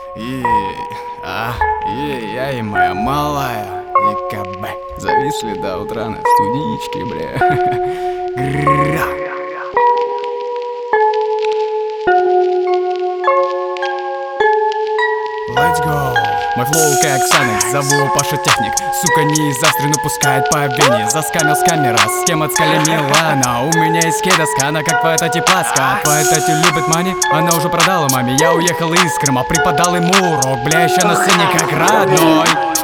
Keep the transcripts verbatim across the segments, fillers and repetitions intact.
И, а, и я и моя малая И КБ зависли до утра на студичке, бля. Гра. Let's go. Мой флоу как Санекс, зову Паша Техник. Сука, не из Австрии, но пускает по вене. Заскамил с камера, с кем отскали Милана. У меня есть кедоска, она как твоя тати пласка. Твоя тати любит мани, она уже продала маме. Я уехал из Крыма, преподал ему урок. Бля, еще на сцене как родной.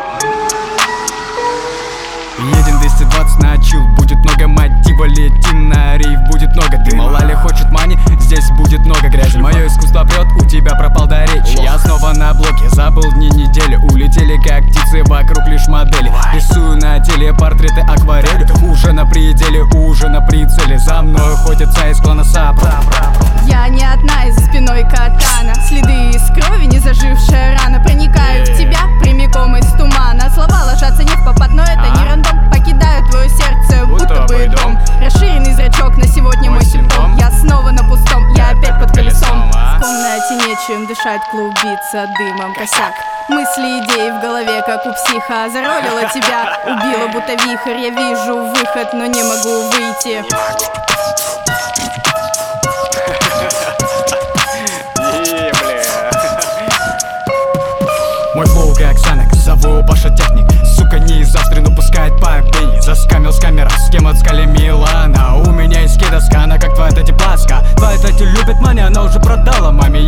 Едем двести двадцать на чил, будет много мотива, летим на рейв, будет много дыма. Лали хочет мани, здесь будет много грязи. Мое искусство прет, у тебя пропал до речи. Я снова на блоке, забыл дни недели. Улетели как птицы, вокруг лишь модели. Рисую на теле портреты акварелью. Уже на пределе, уже на прицеле. За мной охотятся из клана Сапра. Я не одна, и за спиной катана. Следы из крови, не зажившая рана. Проникают в тебя прямиком из тумана. Слова ложатся не в попад, но это не рандом. Покидают твое сердце, будто бы дом. Расширенный зрачок, на сегодня мой симптом. Я снова на пустом, я опять под колесом. В комнате нечем дышать, клубиться дымом косяк. Мысли, идеи в голове, как у психа. Заролила тебя, убила будто вихрь. Я вижу выход, но не могу выйти. Мой флоу как Санекс, зову Паша Техник. Сука, не из Австрии, но пускает по вене. Заскамил с камера, с кем отскали Милана. У меня есть кедоска, она как твоя тати пласка. Твоя тати любит мани, она уже продала маме.